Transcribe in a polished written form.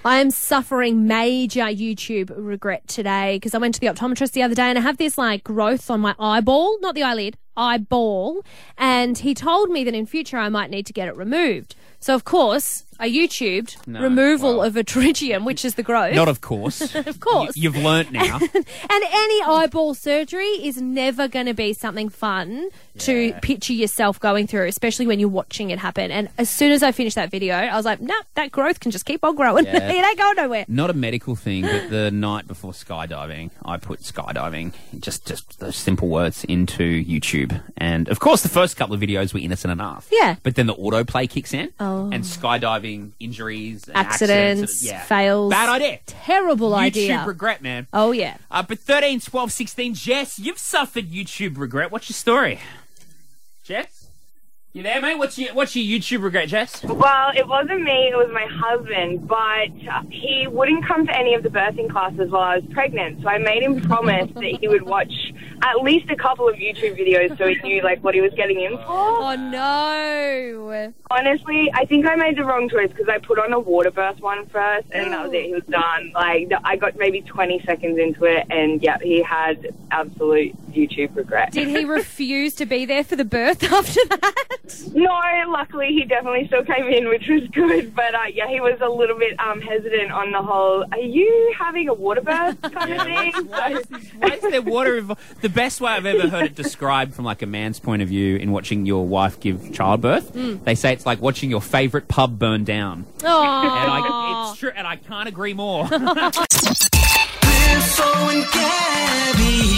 I am suffering major YouTube regret today because I went to the optometrist the other day and I have this like growth on my eyeball, not the eyelid, eyeball. And he told me that in future I might need to get it removed. So, of course, I YouTubed removal of a pterygium, which is the growth. Not of course. Of course. You've learnt now. And any eyeball surgery is never going to be something fun to picture yourself going through, especially when you're watching it happen. And as soon as I finished that video, I was like, nah, that growth can just keep on growing. Yeah. It ain't going nowhere. Not a medical thing, but the night before skydiving, I put skydiving, just those simple words, into YouTube. And, of course, the first couple of videos were innocent enough. Yeah. But then the autoplay kicks in. And skydiving injuries and accidents, fails. Bad idea. Terrible idea. YouTube regret, man. Oh, yeah. But 13, 12, 16, Jess, you've suffered YouTube regret. What's your story? Jess? You there, mate? What's your YouTube regret, Jess? Well, it wasn't me, it was my husband, but he wouldn't come to any of the birthing classes while I was pregnant, so I made him promise that he would watch at least a couple of YouTube videos so he knew, like, what he was getting in for. Oh, no. Honestly, I think I made the wrong choice because I put on a water birth one first, and that was it. He was done. Like, I got maybe 20 seconds into it, and, yeah, he had absolute YouTube regret. Did he refuse to be there for the birth after that? No, luckily he definitely still came in, which was good. But, yeah, he was a little bit hesitant on the whole, are you having a water birth kind of thing? Why is there water involved? The best way I've ever heard it described from like a man's point of view in watching your wife give childbirth, they say it's like watching your favourite pub burn down. Oh, it's true, and I can't agree more. Cliff, Owen, Gabby.